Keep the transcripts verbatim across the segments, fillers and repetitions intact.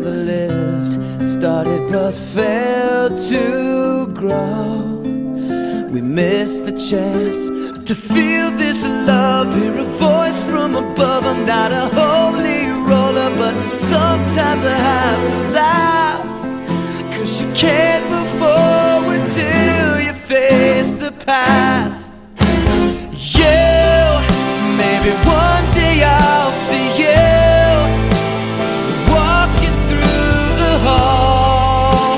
ever lived, started but failed to grow. We missed the chance to feel this love, hear a voice from above. I'm not a holy roller, but sometimes I have to laugh, 'cause you can't move forward till you face the past. You, maybe one day I'll see you walking through the hall,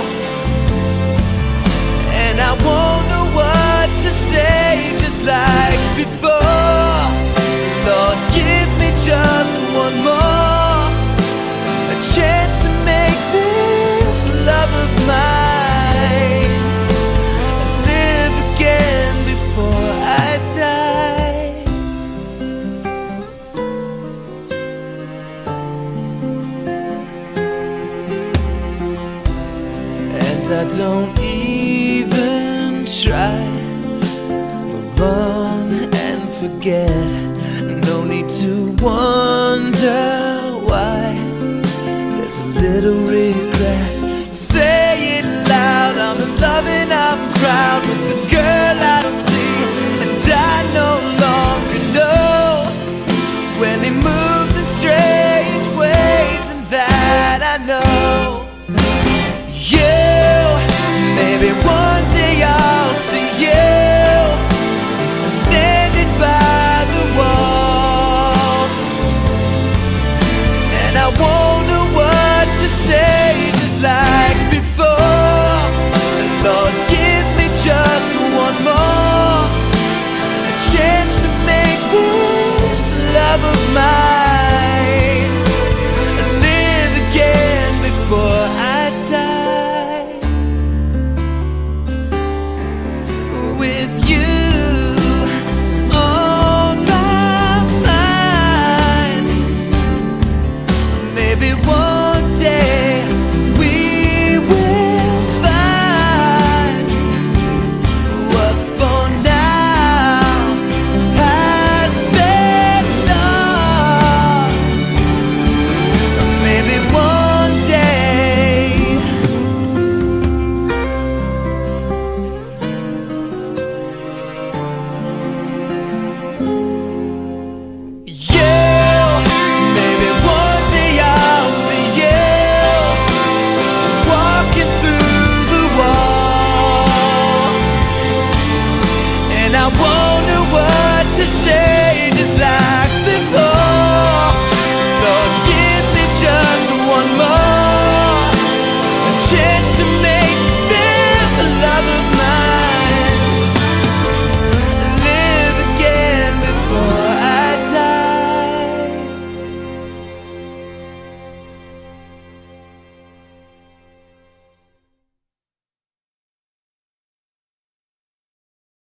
and I won't know what to say, just like before. Lord, give me just one more, a chance to make this love of mine live again before I die. And I don't even try, but run and forget. No need to wonder why. There's a little regret. Say it loud, I'm in love and I'm proud with the girl I don't see, and I no longer know when he moves in strange ways, and that I know.